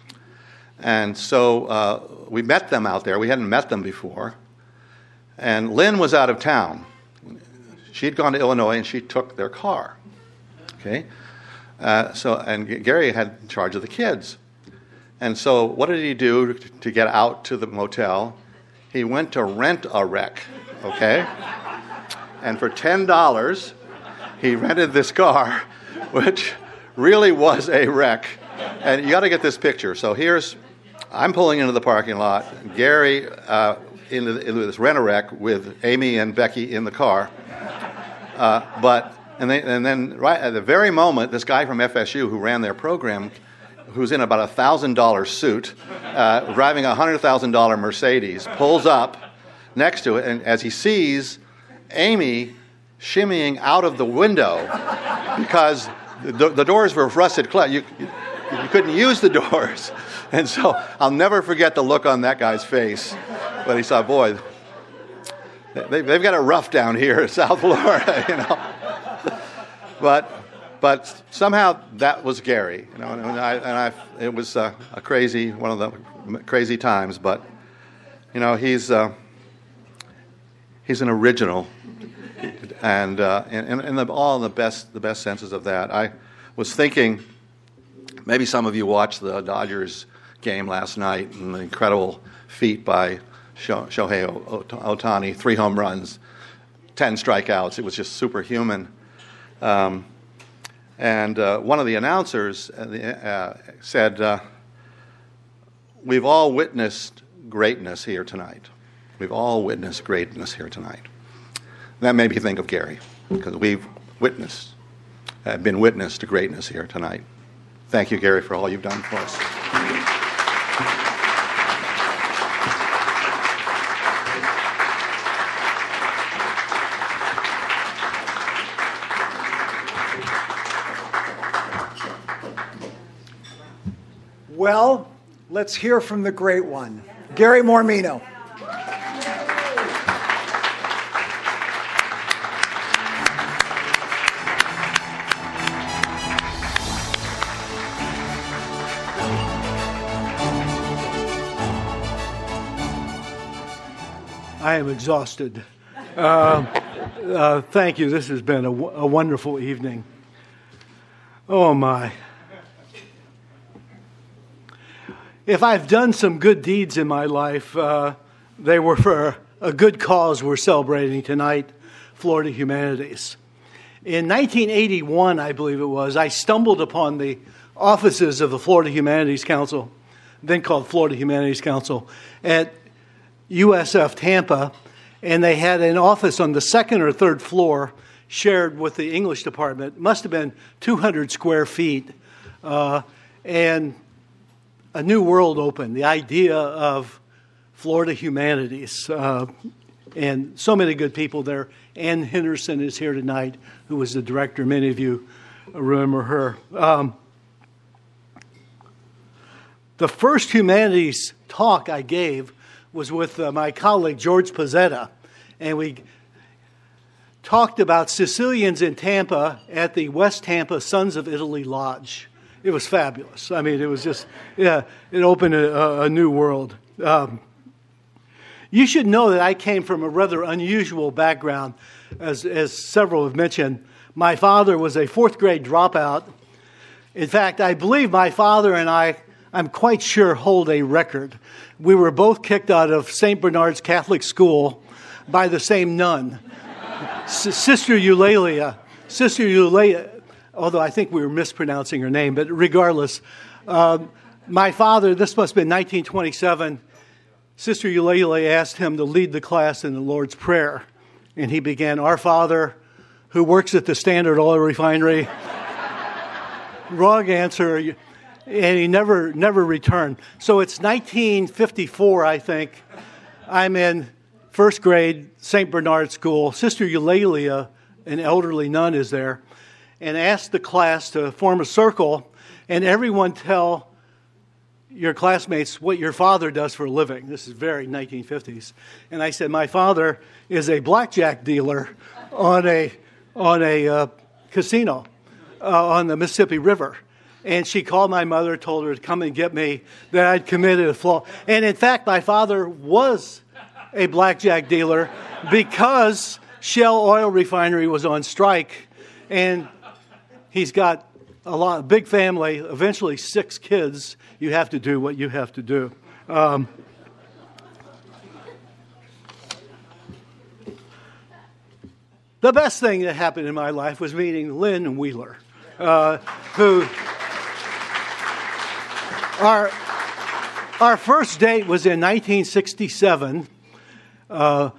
Speaker 9: And so uh, we met them out there. We hadn't met them before. And Lynn was out of town. She'd gone to Illinois, and she took their car. Okay, uh, so and G- Gary had charge of the kids. And so what did he do to, to get out to the motel? He went to rent a wreck. Okay, and for ten dollars, he rented this car, which really was a wreck. And you got to get this picture. So here's. I'm pulling into the parking lot. Gary uh, into, into this rent-a-wreck with Amy and Becky in the car. Uh, but and, they, and then right at the very moment, this guy from F S U who ran their program, who's in about a thousand dollar suit, uh, driving a hundred thousand dollar Mercedes, pulls up next to it, and as he sees Amy shimmying out of the window because the, the doors were rusted closed. You, you, you couldn't use the doors. And so I'll never forget the look on that guy's face when he saw, boy, they, they've got it rough down here in South Florida, you know. But but somehow that was Gary, you know, and I, and I it was uh, a crazy, one of the crazy times. But you know, he's uh, he's an original, and uh, in, in the, all in the best the best senses of that. I was thinking, maybe some of you watched the Dodgers game last night, and the incredible feat by Shohei Ohtani, three home runs, ten strikeouts. It was just superhuman. Um, and uh, one of the announcers uh, said, uh, we've all witnessed greatness here tonight. We've all witnessed greatness here tonight. That made me think of Gary, because we've witnessed, have been witness to greatness here tonight. Thank you, Gary, for all you've done for us.
Speaker 1: Well, let's hear from the great one, Gary Mormino.
Speaker 10: I am exhausted. Uh, uh, thank you. This has been a, w- a wonderful evening. Oh, my. If I've done some good deeds in my life, uh, they were for a good cause we're celebrating tonight, Florida Humanities. In nineteen eighty-one, I believe it was, I stumbled upon the offices of the Florida Humanities Council, then called Florida Humanities Council, at U S F Tampa, and they had an office on the second or third floor shared with the English department. It must have been two hundred square feet, uh, and a new world opened, the idea of Florida Humanities, uh, and so many good people there. Ann Henderson is here tonight, who was the director. Many of you remember her. Um, the first humanities talk I gave was with uh, my colleague George Pozzetta, and we talked about Sicilians in Tampa at the West Tampa Sons of Italy Lodge. It was fabulous. I mean, it was just, yeah, it opened a, a new world. Um, you should know that I came from a rather unusual background, as, as several have mentioned. My father was a fourth grade dropout. In fact, I believe my father and I, I'm quite sure, hold a record. We were both kicked out of Saint Bernard's Catholic School by the same nun, S- Sister Eulalia. Sister Eulalia, although I think we were mispronouncing her name, but regardless, um, my father, this must have been nineteen twenty-seven, Sister Eulalia asked him to lead the class in the Lord's Prayer. And he began, Our Father, who works at the Standard Oil Refinery. Wrong answer. And he never never returned. So it's nineteen fifty-four, I think. I'm in first grade, Saint Bernard School. Sister Eulalia, an elderly nun, is there, and asked the class to form a circle, and everyone tell your classmates what your father does for a living. This is very nineteen fifties. And I said, my father is a blackjack dealer on a on a uh, casino uh, on the Mississippi River. And she called my mother, told her to come and get me, that I'd committed a flaw. And in fact, my father was a blackjack dealer because Shell Oil Refinery was on strike. And he's got a lot, a big family, eventually six kids. You have to do what you have to do. Um, the best thing that happened in my life was meeting Lynn Wheeler, uh, who... Our our first date was in nineteen sixty-seven. Uh,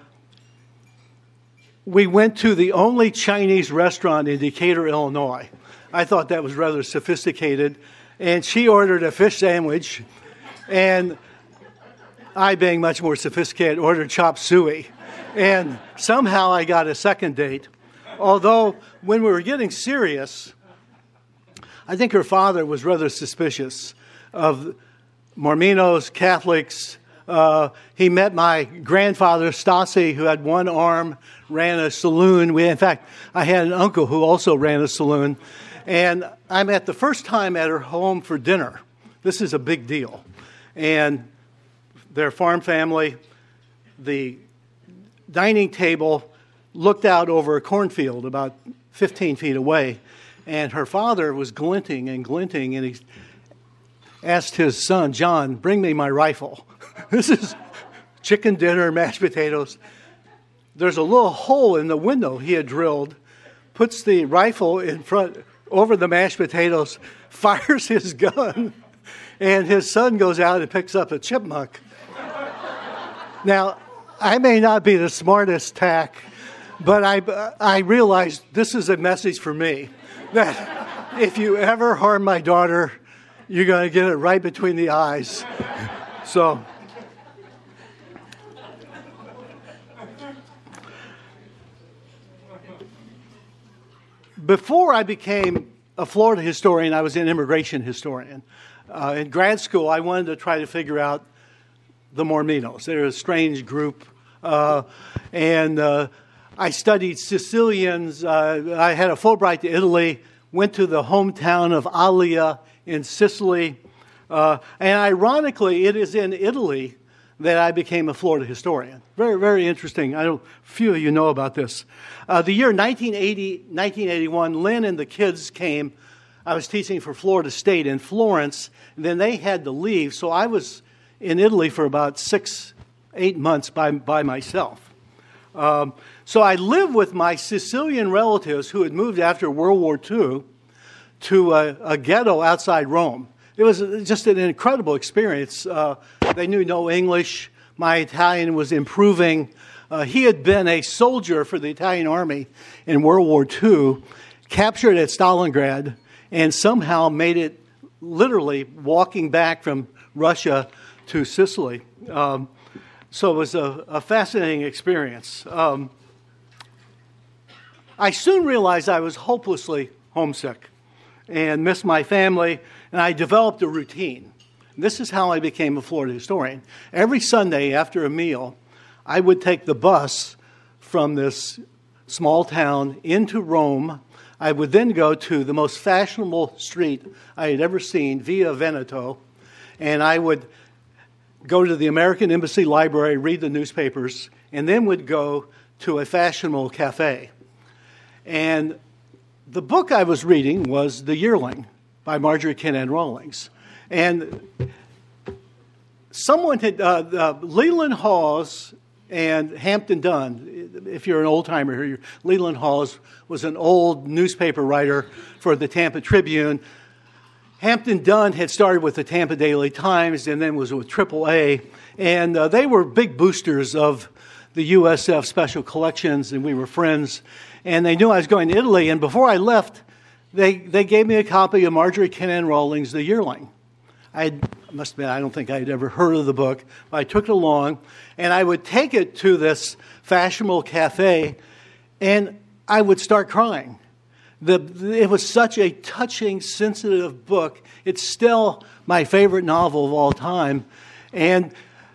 Speaker 10: we went to the only Chinese restaurant in Decatur, Illinois. I thought that was rather sophisticated. And she ordered a fish sandwich. And I, being much more sophisticated, ordered chop suey. And somehow I got a second date. Although, when we were getting serious, I think her father was rather suspicious of Mormonos, Catholics. Uh, he met my grandfather, Stasi, who had one arm, ran a saloon. We, in fact, I had an uncle who also ran a saloon. And I'm at the first time at her home for dinner. This is a big deal. And their farm family, the dining table looked out over a cornfield about fifteen feet away. And her father was glinting and glinting, and he asked his son, John, bring me my rifle. This is chicken dinner, mashed potatoes. There's a little hole in the window he had drilled, puts the rifle in front, over the mashed potatoes, fires his gun, and his son goes out and picks up a chipmunk. Now, I may not be the smartest tack, but I, I realized this is a message for me, that if you ever harm my daughter, you're going to get it right between the eyes. So, before I became a Florida historian, I was an immigration historian. Uh, in grad school, I wanted to try to figure out the Mormonos. They're a strange group. Uh, and uh, I studied Sicilians. Uh, I had a Fulbright to Italy, went to the hometown of Alia in Sicily. Uh, and ironically, it is in Italy that I became a Florida historian. Very, very interesting. I know few of you know about this. Uh, the year nineteen eighty, nineteen eighty-one, Lynn and the kids came. I was teaching for Florida State in Florence, and then they had to leave. So I was in Italy for about six, eight months by, by myself. Um, so I lived with my Sicilian relatives who had moved after World War Two to a, a ghetto outside Rome. It was just an incredible experience. Uh, they knew no English. My Italian was improving. Uh, he had been a soldier for the Italian army in World War Two, captured at Stalingrad, and somehow made it literally walking back from Russia to Sicily. Um, so it was a, a fascinating experience. Um, I soon realized I was hopelessly homesick and missed my family, and I developed a routine. This is how I became a Florida historian. Every Sunday after a meal, I would take the bus from this small town into Rome. I would then go to the most fashionable street I had ever seen, Via Veneto, and I would go to the American Embassy Library, read the newspapers, and then would go to a fashionable cafe. And the book I was reading was The Yearling by Marjorie Kinnan Rawlings. And someone had, uh, uh, Leland Hawes And Hampton Dunn, if you're an old-timer here, Leland Hawes was an old newspaper writer for the Tampa Tribune. Hampton Dunn had started with the Tampa Daily Times and then was with triple A. And uh, they were big boosters of the U S F Special Collections, and we were friends. And they knew I was going to Italy. And before I left, they, they gave me a copy of Marjorie Kinnan Rawlings' The Yearling. I must admit, I don't think I'd ever heard of the book. I took it along, and I would take it to this fashionable cafe, and I would start crying. The, it was such a touching, sensitive book. It's still my favorite novel of all time. And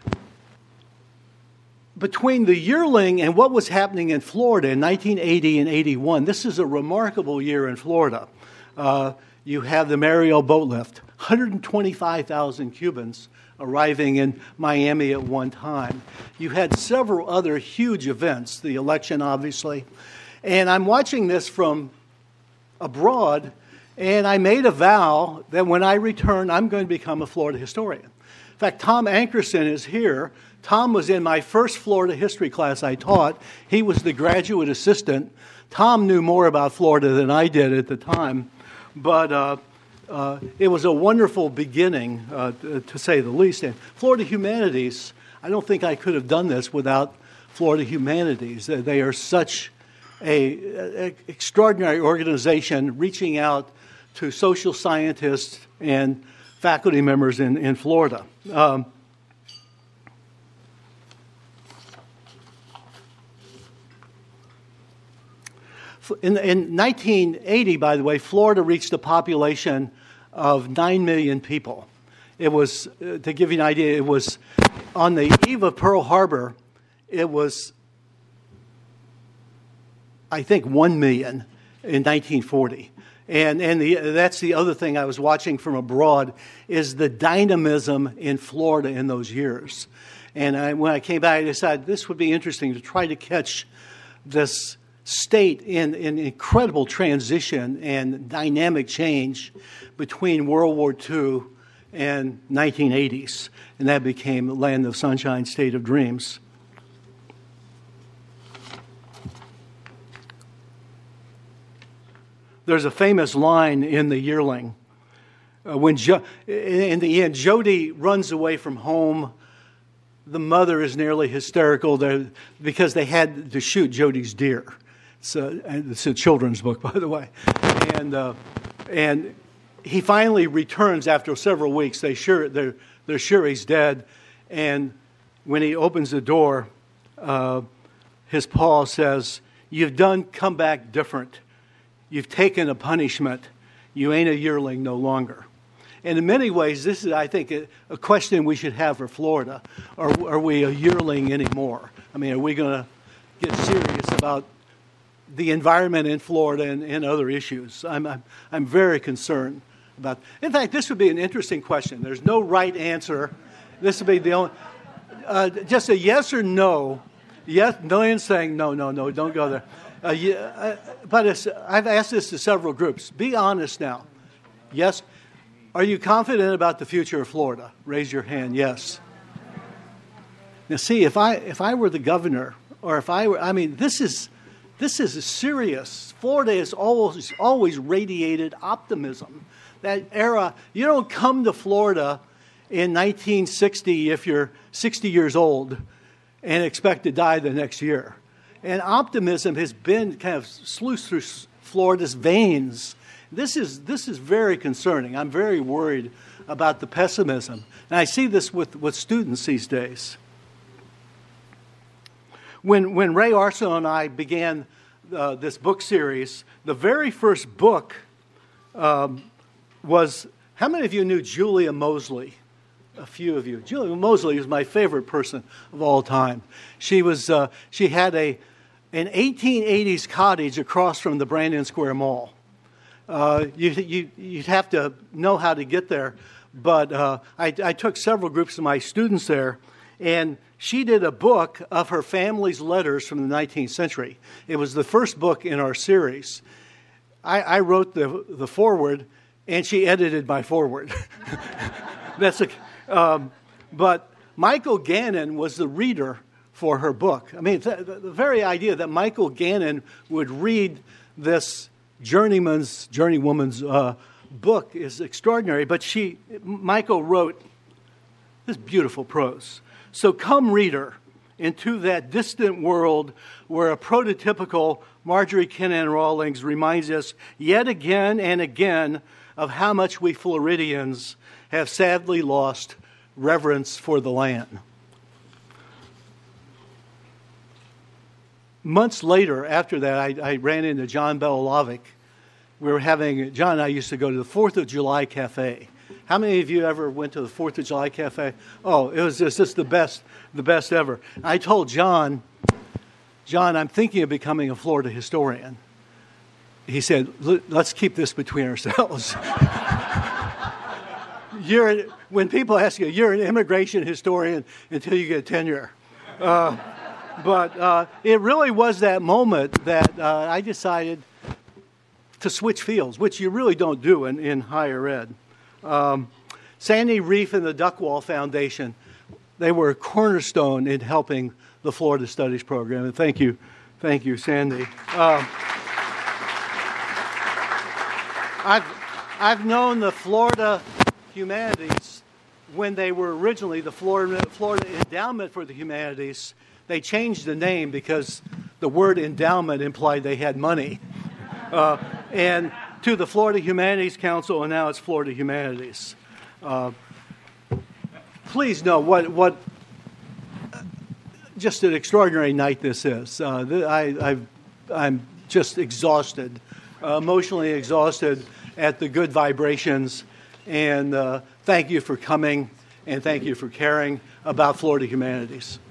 Speaker 10: between The Yearling and what was happening in Florida in nineteen eighty and eighty-one, this is a remarkable year in Florida. Uh, you have the Mariel boat lift. one hundred twenty-five thousand Cubans arriving in Miami at one time. You had several other huge events, the election, obviously. And I'm watching this from abroad, and I made a vow that when I return, I'm going to become a Florida historian. In fact, Tom Ankerson is here. Tom was in my first Florida history class I taught. He was the graduate assistant. Tom knew more about Florida than I did at the time, but uh, Uh, it was a wonderful beginning, uh, to, to say the least. And Florida Humanities, I don't think I could have done this without Florida Humanities. They are such a, a extraordinary organization reaching out to social scientists and faculty members in, in Florida. Um, In, in nineteen eighty, by the way, Florida reached a population of nine million people. It was, uh, to give you an idea, it was on the eve of Pearl Harbor, it was, I think, one million in nineteen forty. And, and the, that's the other thing I was watching from abroad, is the dynamism in Florida in those years. And I, when I came back, I decided this would be interesting to try to catch this state in, in incredible transition and dynamic change between World War Two and nineteen eighties. And that became Land of Sunshine, State of Dreams. There's a famous line in The Yearling. Uh, when jo- in the end, Jody runs away from home. The mother is nearly hysterical there because they had to shoot Jody's deer. It's a, it's a children's book, by the way. And uh, and he finally returns after several weeks. They sure they're they're sure he's dead. And when he opens the door, uh, his pa says, "You've done come back different. You've taken a punishment. You ain't a yearling no longer." And in many ways, this is, I think, a, a question we should have for Florida. Are, are we a yearling anymore? I mean, are we going to get serious about the environment in Florida and, and other issues? I'm, I'm I'm very concerned about. In fact, this would be an interesting question. There's no right answer. This would be the only, uh, just a yes or no. Yes, millions saying no, no, no, don't go there. Uh, yeah, uh, but it's, I've asked this to several groups. Be honest now. Yes. Are you confident about the future of Florida? Raise your hand. Yes. Now, see, if I if I were the governor, or if I were, I mean, this is. This is serious. Florida has always, always radiated optimism. That era, you don't come to Florida in nineteen sixty if you're sixty years old and expect to die the next year. And optimism has been kind of sluiced through Florida's veins. This is, this is very concerning. I'm very worried about the pessimism. And I see this with, with students these days. When when Ray Arsenault and I began uh, this book series, the very first book um, was, how many of you knew Julia Mosley? A few of you. Julia Mosley is my favorite person of all time. She was uh, she had a an eighteen eighties cottage across from the Brandon Square Mall. Uh, you, you you'd have to know how to get there, but uh, I, I took several groups of my students there, and she did a book of her family's letters from the nineteenth century. It was the first book in our series. I, I wrote the the foreword, and she edited my foreword. That's a, um, but Michael Gannon was the reader for her book. I mean, the, the very idea that Michael Gannon would read this journeyman's, journeywoman's uh, book is extraordinary. But she, Michael wrote this beautiful prose. So come, reader, into that distant world where a prototypical Marjorie Kinnan Rawlings reminds us yet again and again of how much we Floridians have sadly lost reverence for the land. Months later, after that, I, I ran into John Belohlavek. We were having, John and I used to go to the Fourth of July Cafe. How many of you ever went to the Fourth of July Cafe? Oh, it was just, just the best, the best ever. I told John, John, I'm thinking of becoming a Florida historian. He said, let's keep this between ourselves. You're, when people ask you, you're an immigration historian until you get tenure. Uh, but uh, it really was that moment that uh, I decided to switch fields, which you really don't do in, in higher ed. Um, Sandy Reef and the Duckwall Foundation, they were a cornerstone in helping the Florida Studies program. And thank you, thank you, Sandy. Um, I've, I've known the Florida Humanities when they were originally the Florida, Florida Endowment for the Humanities. They changed the name because the word endowment implied they had money. Uh, and to the Florida Humanities Council, and now it's Florida Humanities. Uh, please know what, what just an extraordinary night this is. Uh, I, I've, I'm just exhausted, uh, emotionally exhausted at the good vibrations. And uh, thank you for coming, and thank you for caring about Florida Humanities.